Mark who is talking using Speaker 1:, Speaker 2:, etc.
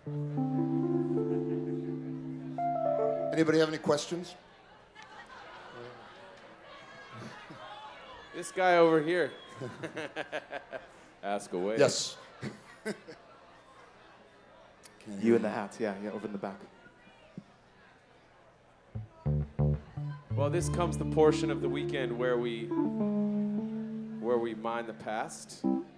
Speaker 1: Anybody have any questions?
Speaker 2: This guy over here. Ask away.
Speaker 1: Yes.
Speaker 3: You in the hat, yeah, over in the back.
Speaker 2: Well, this comes the portion of the weekend where we mine the past.